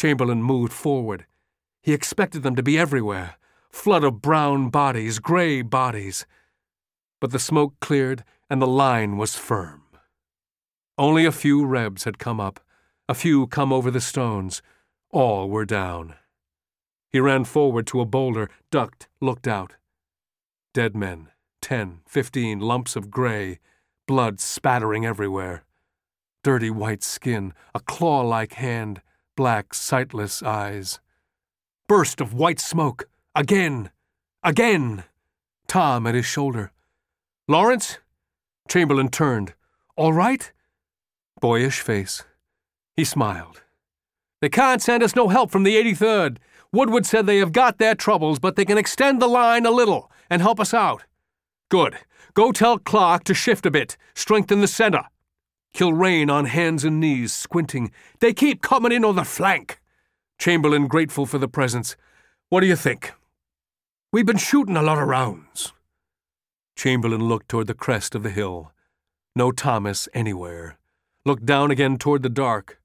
Chamberlain moved forward. He expected them to be everywhere. Flood of brown bodies, gray bodies. But the smoke cleared and the line was firm. Only a few Rebs had come up, a few come over the stones. All were down. He ran forward to a boulder, ducked, looked out. Dead men, 10, 15 lumps of gray, blood spattering everywhere. Dirty white skin, a claw-like hand, black, sightless eyes. Burst of white smoke. Again! Again! Tom at his shoulder. "Lawrence?" Chamberlain turned. "All right?" Boyish face. He smiled. "They can't send us no help from the 83rd. Woodward said they have got their troubles, but they can extend the line a little and help us out." "Good. Go tell Clark to shift a bit, strengthen the center." Kilrain on hands and knees, squinting. "They keep coming in on the flank." Chamberlain grateful for the presence. "What do you think?" "We've been shooting a lot of rounds." Chamberlain looked toward the crest of the hill. No Thomas anywhere. Looked down again toward the dark.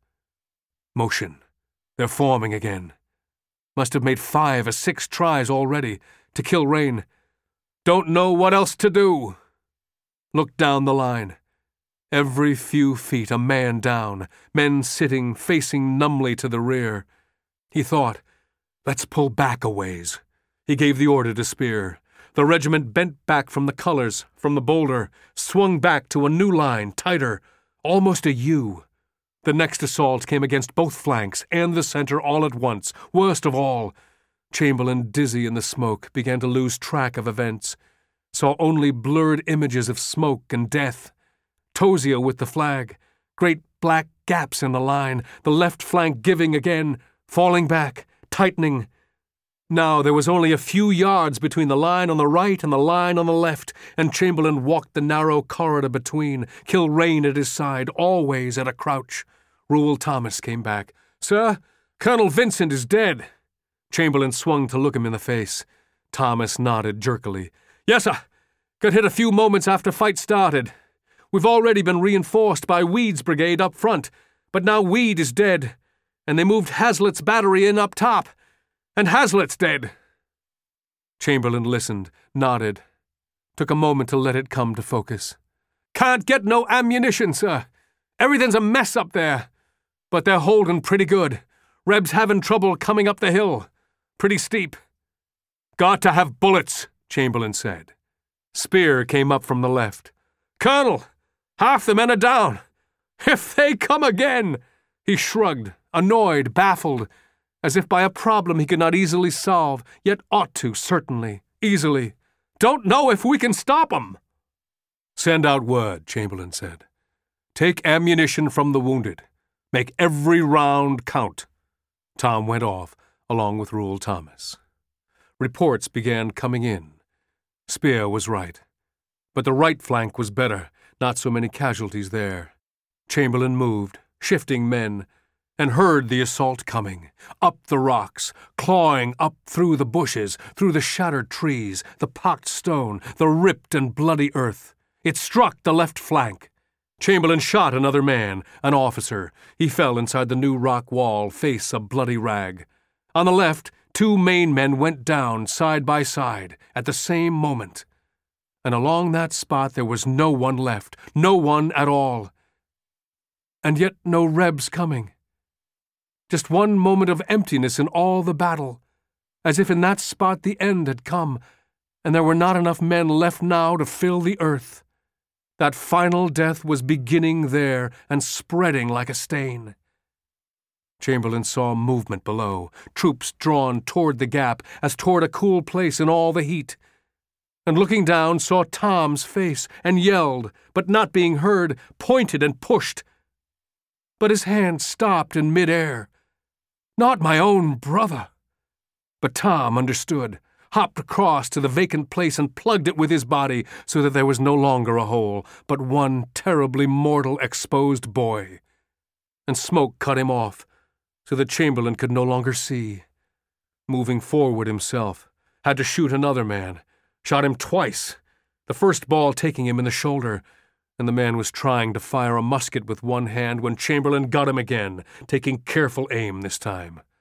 Motion. They're forming again. Must have made 5 or 6 tries already to kill Rain. "Don't know what else to do." Looked down the line. Every few feet a man down, men sitting, facing numbly to the rear. He thought, let's pull back a ways. He gave the order to Spear. The regiment bent back from the colors, from the boulder, swung back to a new line, tighter, almost a U. The next assault came against both flanks and the center all at once. Worst of all, Chamberlain, dizzy in the smoke, began to lose track of events. Saw only blurred images of smoke and death. Tozier with the flag. Great black gaps in the line, the left flank giving again, falling back, tightening. Now there was only a few yards between the line on the right and the line on the left, and Chamberlain walked the narrow corridor between, Kilrain at his side, always at a crouch. Reuel Thomas came back. "Sir, Colonel Vincent is dead." Chamberlain swung to look him in the face. Thomas nodded jerkily. "Yes, sir. Got hit a few moments after fight started. We've already been reinforced by Weed's brigade up front, but now Weed is dead, and they moved Hazlitt's battery in up top. And Hazlitt's dead." Chamberlain listened, nodded. Took a moment to let it come to focus. "Can't get no ammunition, sir. Everything's a mess up there. But they're holding pretty good. Rebs having trouble coming up the hill. Pretty steep." "Got to have bullets," Chamberlain said. Spear came up from the left. "Colonel, half the men are down. If they come again!" He shrugged, annoyed, baffled, as if by a problem he could not easily solve, yet ought to, certainly, easily. "Don't know if we can stop 'em." "Send out word," Chamberlain said. "Take ammunition from the wounded. Make every round count." Tom went off, along with Reuel Thomas. Reports began coming in. Spear was right. But the right flank was better, not so many casualties there. Chamberlain moved, shifting men, and heard the assault coming, up the rocks, clawing up through the bushes, through the shattered trees, the pocked stone, the ripped and bloody earth. It struck the left flank. Chamberlain shot another man, an officer. He fell inside the new rock wall, face a bloody rag. On the left, 2 Maine men went down side by side at the same moment. And along that spot there was no one left, no one at all. And yet no Rebs coming. Just one moment of emptiness in all the battle, as if in that spot the end had come, and there were not enough men left now to fill the earth. That final death was beginning there and spreading like a stain. Chamberlain saw movement below, troops drawn toward the gap as toward a cool place in all the heat, and looking down saw Tom's face and yelled, but not being heard, pointed and pushed. But his hand stopped in midair. Not my own brother. But Tom understood, hopped across to the vacant place and plugged it with his body so that there was no longer a hole, but one terribly mortal exposed boy. And smoke cut him off, so that Chamberlain could no longer see. Moving forward himself, had to shoot another man, shot him twice, the first ball taking him in the shoulder, and the man was trying to fire a musket with one hand when Chamberlain got him again, taking careful aim this time.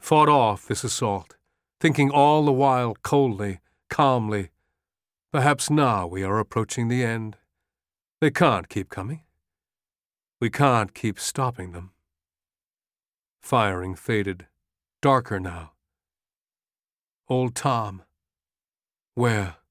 Fought off this assault, thinking all the while coldly, calmly, perhaps now we are approaching the end. They can't keep coming. We can't keep stopping them. Firing faded, darker now. Old Tom. Where?